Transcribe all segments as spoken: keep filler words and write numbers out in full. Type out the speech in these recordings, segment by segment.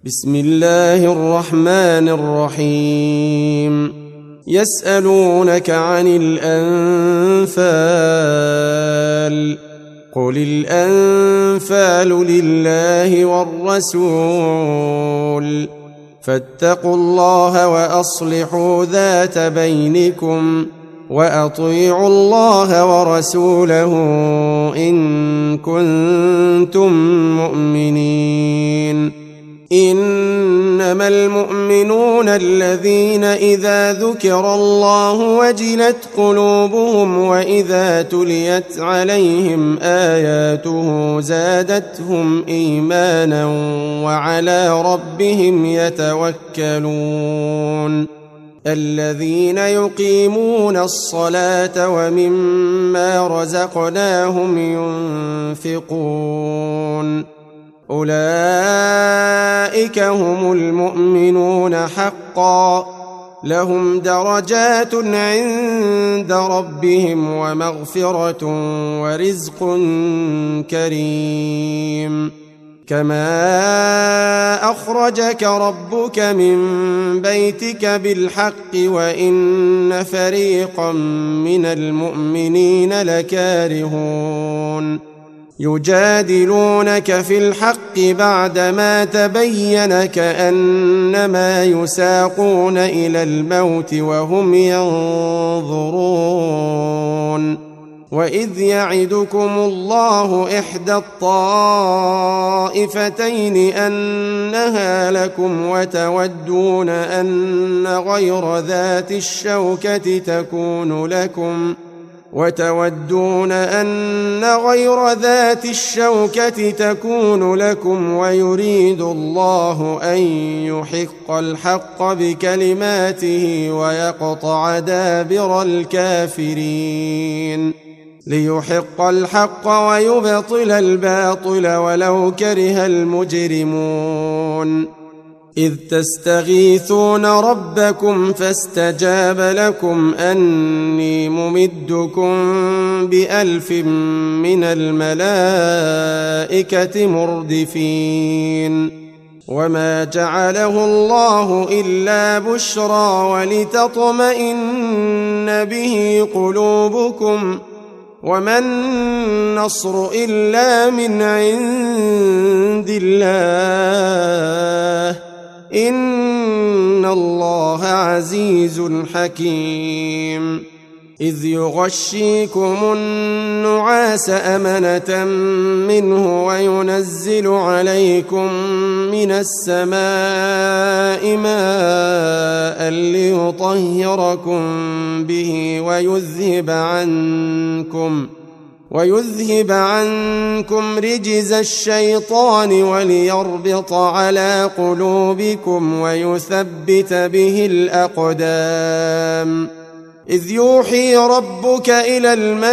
بسم الله الرحمن الرحيم يسألونك عن الأنفال قل الأنفال لله والرسول فاتقوا الله وأصلحوا ذات بينكم وأطيعوا الله ورسوله إن كنتم مؤمنين إنما المؤمنون الذين إذا ذكر الله وجلت قلوبهم وإذا تليت عليهم آياته زادتهم إيمانا وعلى ربهم يتوكلون الذين يقيمون الصلاة ومما رزقناهم ينفقون أولئك هم المؤمنون حقا لهم درجات عند ربهم ومغفرة ورزق كريم كما أخرجك ربك من بيتك بالحق وإن فريقا من المؤمنين لكارهون يجادلونك في الحق بعدما تبين كأنما يساقون إلى الموت وهم ينظرون وإذ يعدكم الله إحدى الطائفتين أنها لكم وتودون أن غير ذات الشوكة تكون لكم وتودون أن غير ذات الشوكة تكون لكم ويريد الله أن يحق الحق بكلماته ويقطع دابر الكافرين ليحق الحق ويبطل الباطل ولو كره المجرمون إذ تستغيثون ربكم فاستجاب لكم أني ممدكم بألف من الملائكة مردفين وما جعله الله إلا بشرى ولتطمئن به قلوبكم وما النصر إلا من عند الله إن الله عزيز حكيم إذ يغشيكم النعاس أمنة منه وينزل عليكم من السماء ماء ليطهركم به ويذهب عنكم ويذهب عنكم رجز الشيطان وليربط على قلوبكم ويثبت به الأقدام إذ يوحي ربك إلى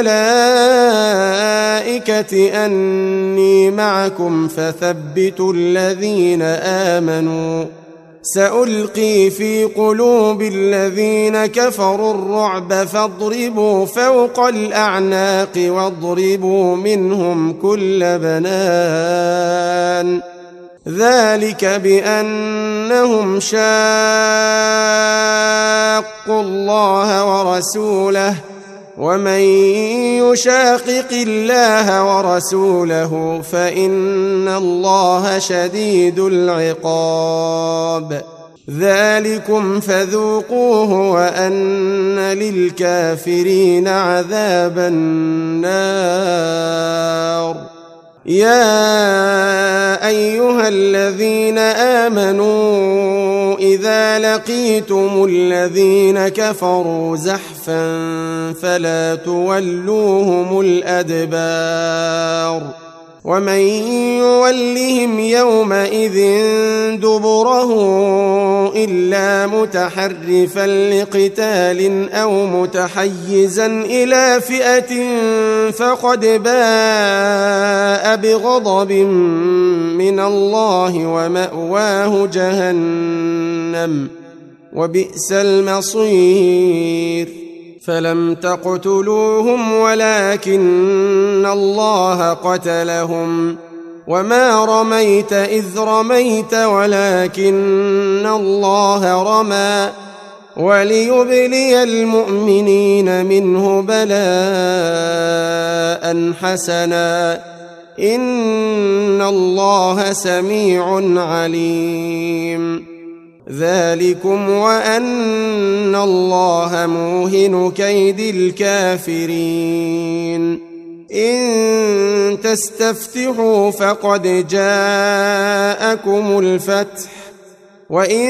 الملائكة أني معكم فثبتوا الذين آمنوا سألقي في قلوب الذين كفروا الرعب فاضربوا فوق الأعناق واضربوا منهم كل بنان ذلك بأنهم شاقوا الله ورسوله ومن يشاقق الله ورسوله فإن الله شديد العقاب ذلكم فذوقوه وأن للكافرين عذاب النار يا أيها الذين آمنوا إذا لقيتم الذين كفروا زحفا فلا تولوهم الأدبار ومن يولهم يومئذ دبره إلا متحرفا لقتال أو متحيزا إلى فئة فقد باء بغضب من الله ومأواه جهنم وبئس المصير فلم تقتلوهم ولكن الله قتلهم وما رميت إذ رميت ولكن الله رمى وليبلي المؤمنين منه بلاء حسنا إن الله سميع عليم. ذلكم وأن الله موهن كيد الكافرين. إن تستفتحوا فقد جاءكم الفتح وإن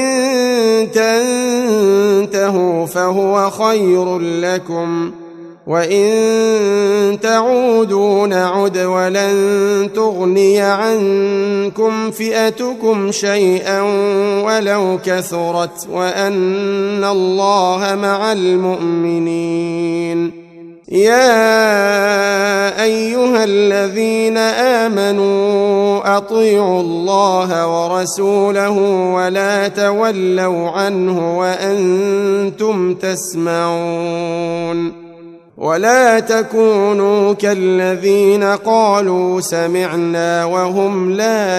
تنتهوا فهو خير لكم وإن تعودوا نعد ولن تغني عنكم فئتكم شيئا ولو كثرت وأن الله مع المؤمنين. يا أيها الذين آمنوا أطيعوا الله ورسوله ولا تولوا عنه وأنتم تسمعون ولا تكونوا كالذين قالوا سمعنا وهم لا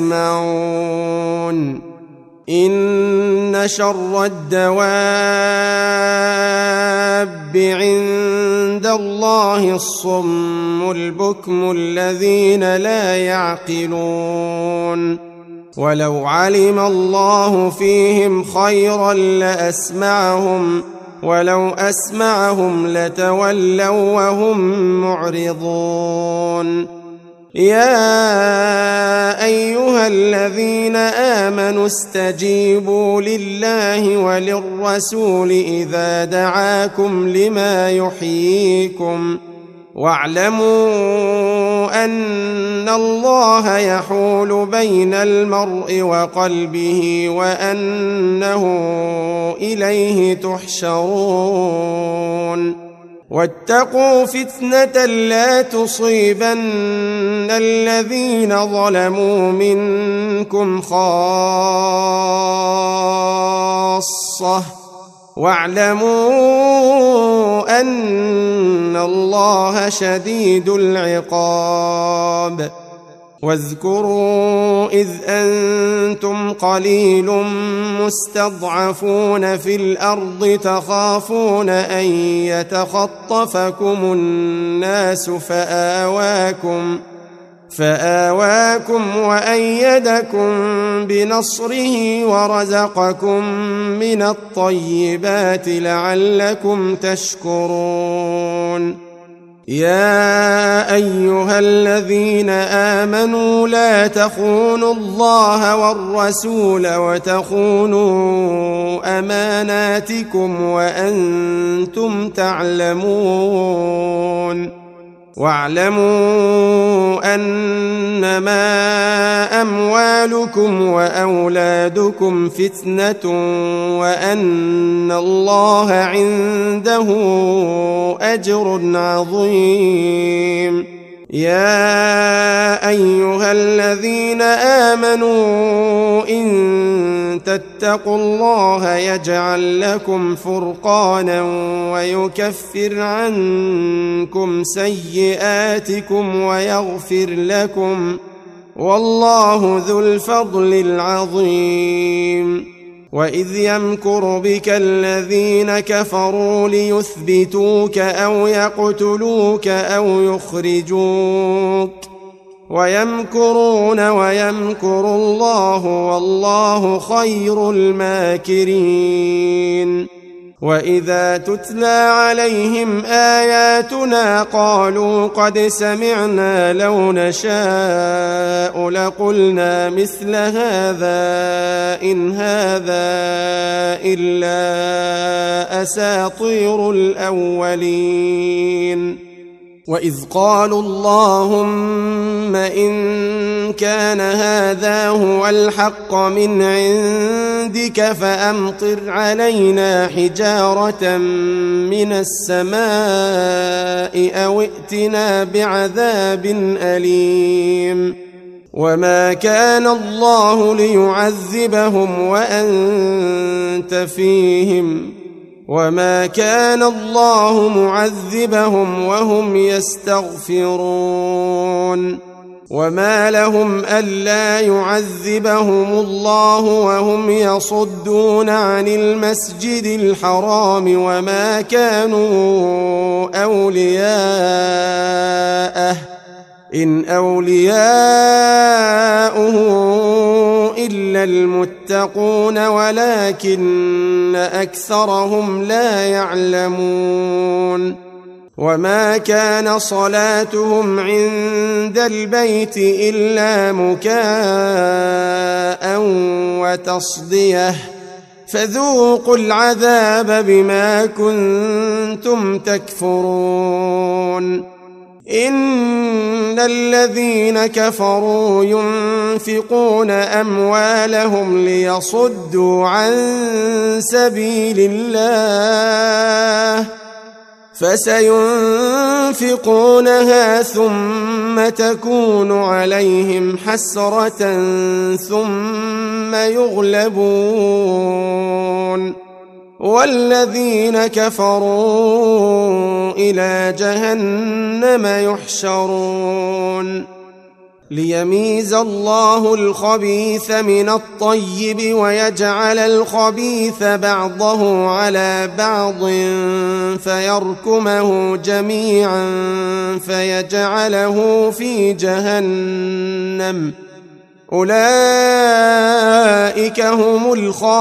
يسمعون. إن شر الدواب عند الله الصم البكم الذين لا يعقلون. ولو علم الله فيهم خيرا لأسمعهم ولو أسمعهم لتولوا وهم معرضون. يا أيها الذين آمنوا استجيبوا لله وللرسول إذا دعاكم لما يحييكم واعلموا أن الله يحول بين المرء وقلبه وأنه إليه تحشرون. واتقوا فتنة لا تصيبن الذين ظلموا منكم خاصة واعلموا أن الله شديد العقاب. واذكروا إذ أنتم قليل مستضعفون في الأرض تخافون أن يتخطفكم الناس فآواكم فآواكم وأيدكم بنصره ورزقكم من الطيبات لعلكم تشكرون. يا أيها الذين آمنوا لا تخونوا الله والرسول وتخونوا أماناتكم وأنتم تعلمون. واعلموا أنما أموالكم وأولادكم فتنة وأن الله عنده أجر عظيم. يا أيها الذين آمنوا إن تتقوا الله يجعل لكم فرقانا ويكفر عنكم سيئاتكم ويغفر لكم والله ذو الفضل العظيم. وإذ يمكر بك الذين كفروا ليثبتوك أو يقتلوك أو يخرجوك ويمكرون ويمكر الله والله خير الماكرين. وإذا تتلى عليهم آياتنا قالوا قد سمعنا لو نشاء لقلنا مثل هذا إن هذا إلا أساطير الأولين. وإذ قالوا اللهم إن كان هذا هو الحق من عندك فأمطر علينا حجارة من السماء أو ائتنا بعذاب أليم. وما كان الله ليعذبهم وأنت فيهم وما كان الله معذبهم وهم يستغفرون. وما لهم ألا يعذبهم الله وهم يصدون عن المسجد الحرام وما كانوا أولياءه إن أولياؤه إلا المتقون ولكن أكثرهم لا يعلمون وما كان صلاتهم عند البيت إلا مكاء وتصدية فذوقوا العذاب بما كنتم تكفرون إن الذين كفروا ينفقون أموالهم ليصدوا عن سبيل الله فسينفقونها ثم تكون عليهم حسرة ثم يغلبون والذين كفروا إلى جهنم يحشرون ليميز الله الخبيث من الطيب ويجعل الخبيث بعضه على بعض فيركمه جميعا فيجعله في جهنم أولئك هم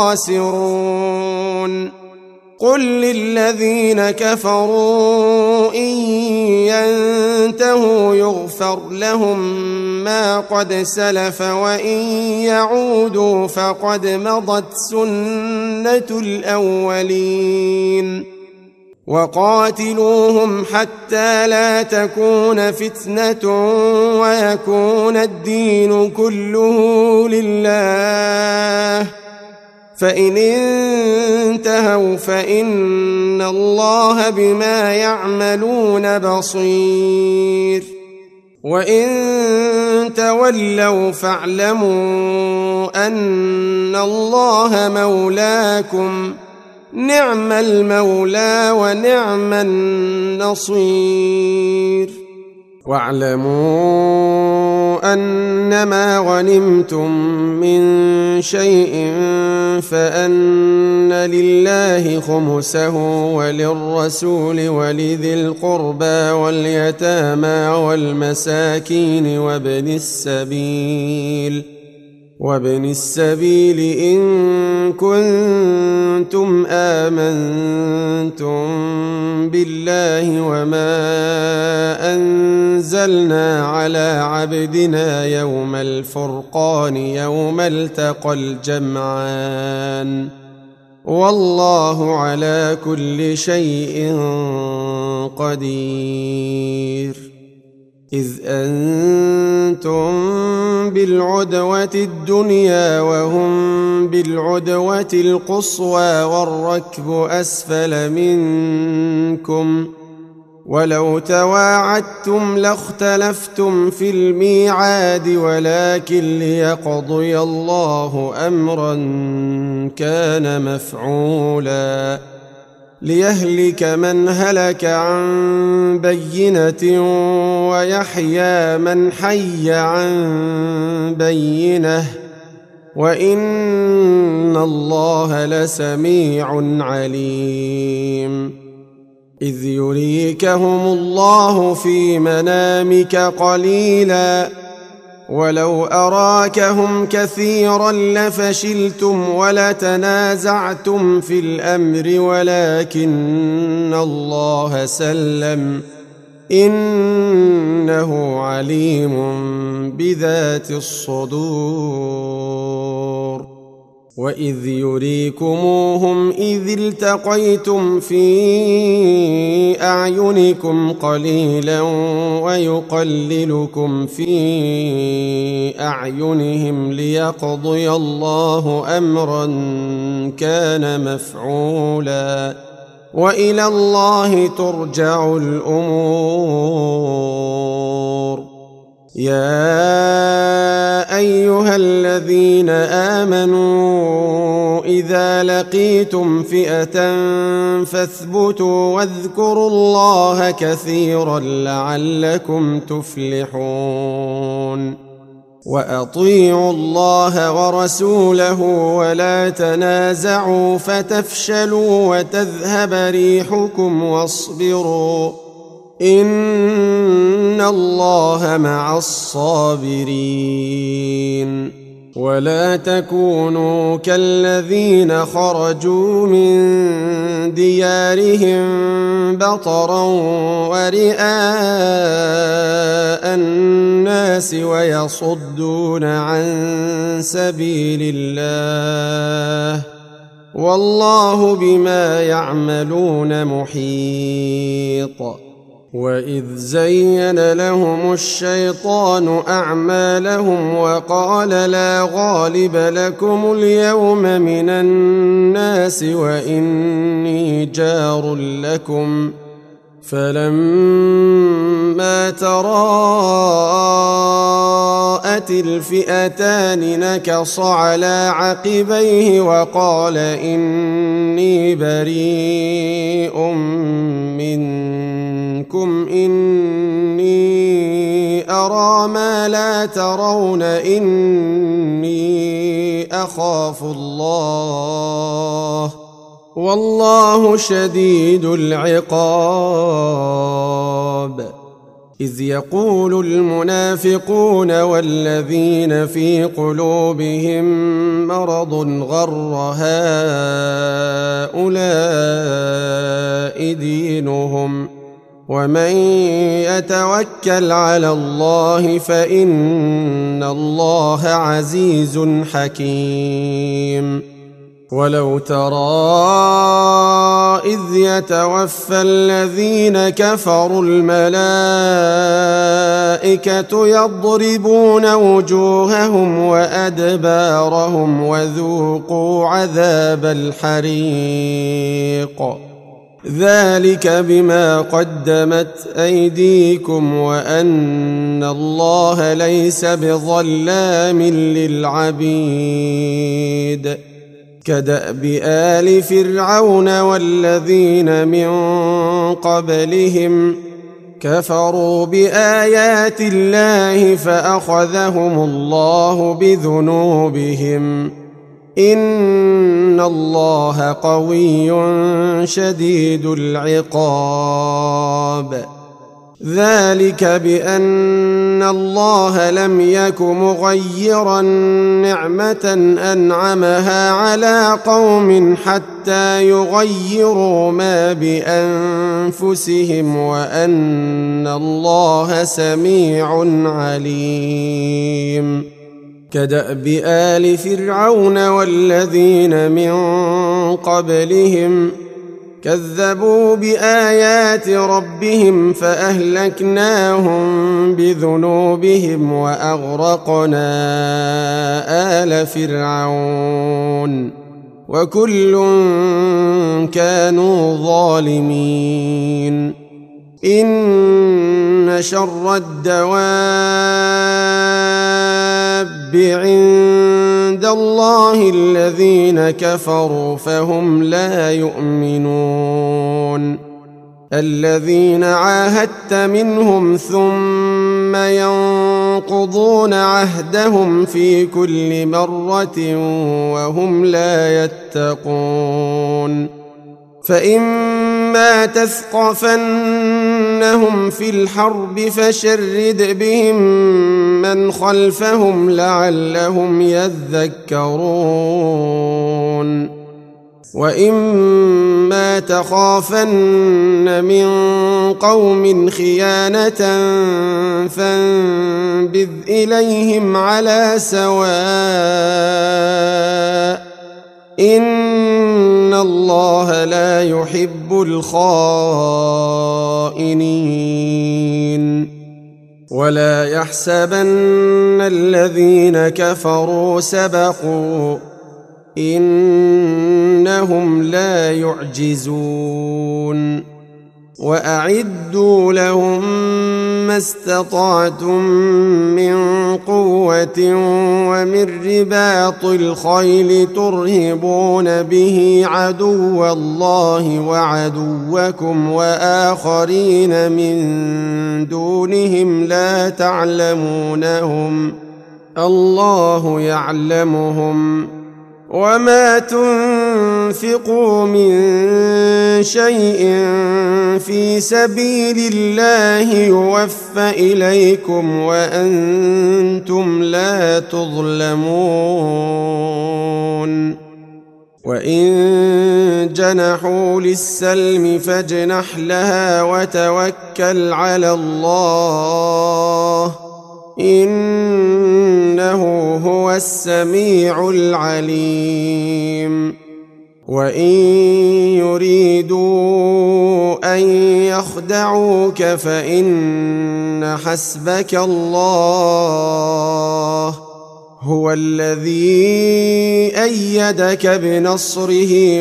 الخاسرون قل للذين كفروا إن ينتهوا يغفر لهم ما قد سلف وإن يعودوا فقد مضت سنة الأولين وقاتلوهم حتى لا تكون فتنة ويكون الدين كله لله فإن انتهوا فإن الله بما يعملون بصير وإن تولوا فاعلموا أن الله مولاكم نعم المولى ونعم النصير واعلموا أنما غنمتم من شيء فأن لله خمسه وللرسول ولذي القربى واليتامى والمساكين وابن السبيل وابن السبيل إن كنتم آمنتم بالله وما أنزلنا على عبدنا يوم الفرقان يوم التقى الجمعان والله على كل شيء قدير إذ أنتم بالعدوة الدنيا وهم بالعدوة القصوى والركب أسفل منكم ولو تواعدتم لاختلفتم في الميعاد ولكن ليقضي الله أمرا كان مفعولا ليهلك من هلك عن بينة ويحيى من حي عن بينة وإن الله لسميع عليم إذ يريكهم الله في منامك قليلا ولو أراكهم كثيرا لفشلتم ولتنازعتم في الأمر ولكن الله سلم إنه عليم بذات الصدور وإذ يريكموهم إذ التقيتم في أعينكم قليلا ويقللكم في أعينهم ليقضي الله أمرا كان مفعولا وإلى الله ترجع الأمور يا أيها الذين آمنوا إذا لقيتم فئة فاثبتوا واذكروا الله كثيرا لعلكم تفلحون وأطيعوا الله ورسوله ولا تنازعوا فتفشلوا وتذهب ريحكم واصبروا إن الله مع الصابرين ولا تكونوا كالذين خرجوا من ديارهم بطرا ورئاء الناس ويصدون عن سبيل الله والله بما يعملون محيط وإذ زين لهم الشيطان أعمالهم وقال لا غالب لكم اليوم من الناس وإني جار لكم فلما تراءت الفئتان نكص على عقبيه وقال إني بريء منكم إني أرى ما لا ترون إني أخاف الله والله شديد العقاب إذ يقول المنافقون والذين في قلوبهم مرض غر هؤلاء دينهم ومن يتوكل على الله فإن الله عزيز حكيم ولو ترى إذ يتوفى الذين كفروا الملائكة يضربون وجوههم وأدبارهم وذوقوا عذاب الحريق ذلك بما قدمت أيديكم وأن الله ليس بظلام للعبيد كدأب آل فرعون والذين من قبلهم كفروا بآيات الله فأخذهم الله بذنوبهم إن الله قوي شديد العقاب ذلك بأن الله لم يك مغيرا نعمة أنعمها على قوم حتى يغيروا ما بأنفسهم وأن الله سميع عليم كدأب آل فرعون والذين من قبلهم كذبوا بآيات ربهم فأهلكناهم بذنوبهم وأغرقنا آل فرعون وكل كانوا ظالمين إن شر الدواب عند الله الذين كفروا فهم لا يؤمنون الذين عاهدت منهم ثم ينقضون عهدهم في كل مرة وهم لا يتقون فإما تثقفنهم في الحرب فشرد بهم من خلفهم لعلهم يذكرون وإما تخافن من قوم خيانة فانبذ إليهم على سواء إن الله لا يحب الخائنين ولا يحسبن الذين كفروا سبقوا إنهم لا يعجزون وأعدوا لهم ما استطعتم من قوة ومن رباط الخيل ترهبون به عدو الله وعدوكم وآخرين من دونهم لا تعلمونهم الله يعلمهم وما تنفقوا من شيء في سبيل الله يوفى إليكم وأنتم لا تظلمون وإن جنحوا للسلم فاجنح لها وتوكل على الله إنه هو السميع العليم وإن يريدوا أن يخدعوك فإن حسبك الله هو الذي أيدك بنصره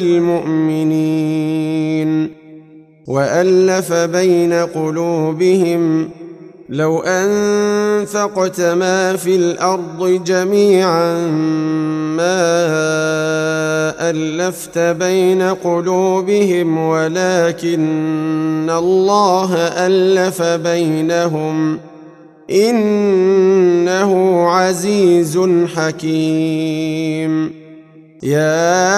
وبالمؤمنين وألف بين قلوبهم لو أنفقت ما في الأرض جميعا ما ألفت بين قلوبهم ولكن الله ألف بينهم إنه عزيز حكيم يا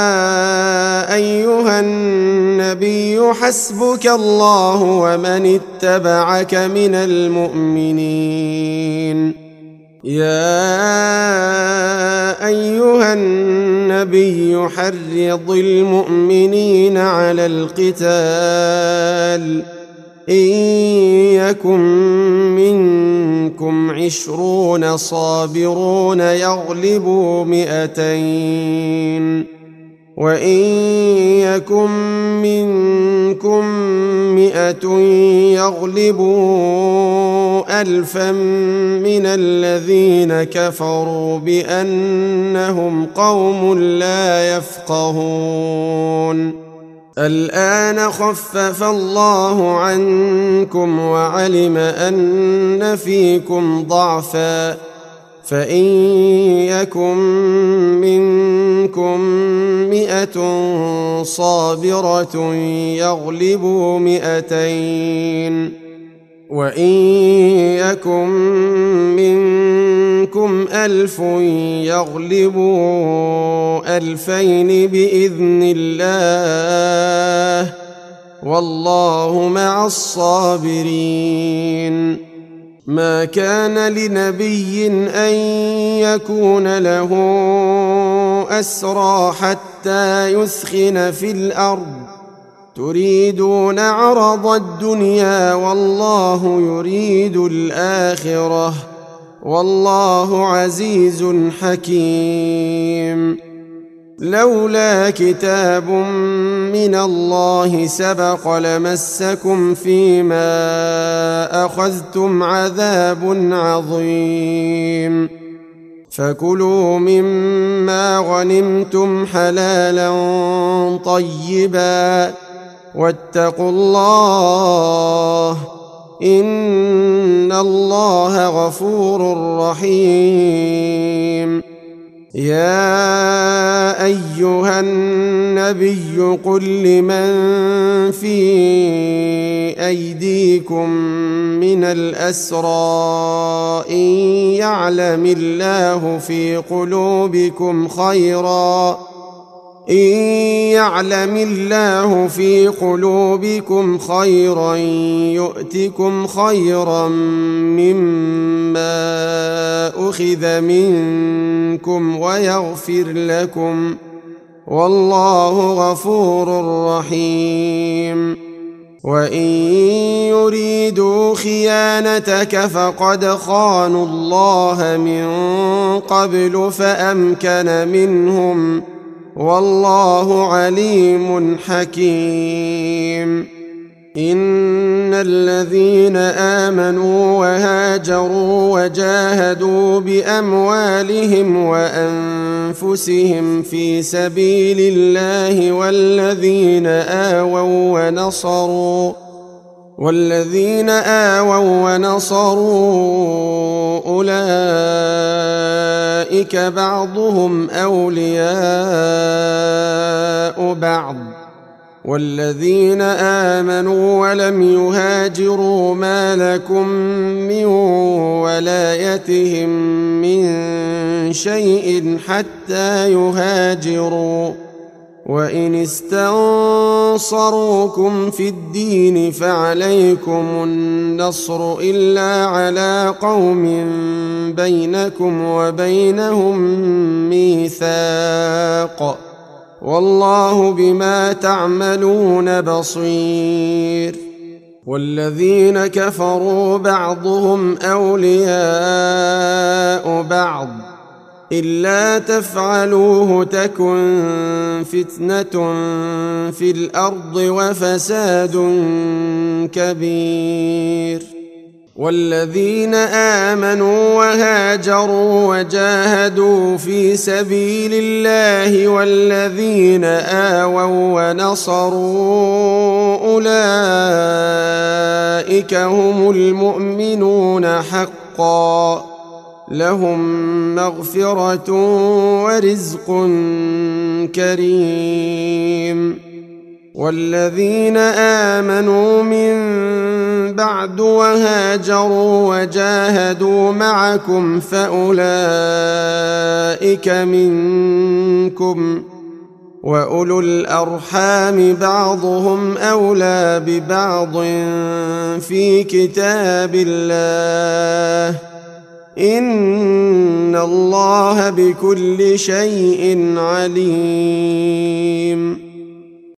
أيها النبي حسبك الله ومن اتبعك من المؤمنين يا أيها النبي حرض المؤمنين على القتال إن يكن منكم عشرون صابرون يغلبوا مئتين وإن يكن منكم مئة يغلبوا ألفا من الذين كفروا بأنهم قوم لا يفقهون الآن خفف الله عنكم وعلم أن فيكم ضعفا فإن يكن منكم مئة صابرة يغلبوا مئتين وإن يكن منكم ألف يغلبوا ألفين بإذن الله والله مع الصابرين ما كان لنبي أن يكون له أسرى حتى يثخن في الأرض تريدون عرض الدنيا والله يريد الآخرة والله عزيز حكيم لولا كتاب من الله سبق لمسكم فيما أخذتم عذاب عظيم فكلوا مما غنمتم حلالا طيبا واتقوا الله إن الله غفور رحيم يا أيها النبي قل لمن في أيديكم من الأسرى إن يعلم الله في قلوبكم خيرا إن يعلم الله في قلوبكم خيرا يؤتكم خيرا مما أخذ منكم ويغفر لكم والله غفور رحيم وإن يريدوا خيانتك فقد خانوا الله من قبل فأمكن منهم والله عليم حكيم إن الذين آمنوا وهاجروا وجاهدوا بأموالهم وأنفسهم في سبيل الله والذين آووا ونصروا والذين آووا ونصروا أولئك بعضهم أولياء بعض والذين آمنوا ولم يهاجروا ما لكم من ولايتهم من شيء حتى يهاجروا وإن استنصروكم في الدين فعليكم النصر إلا على قوم بينكم وبينهم ميثاق والله بما تعملون بصير والذين كفروا بعضهم أولياء بعض إلا تفعلوه تكن فتنة في الأرض وفساد كبير والذين آمنوا وهاجروا وجاهدوا في سبيل الله والذين آووا ونصروا أولئك هم المؤمنون حقا لهم مغفرة ورزق كريم والذين آمنوا من بعد وهاجروا وجاهدوا معكم فأولئك منكم وأولو الأرحام بعضهم أولى ببعض في كتاب الله إن الله بكل شيء عليم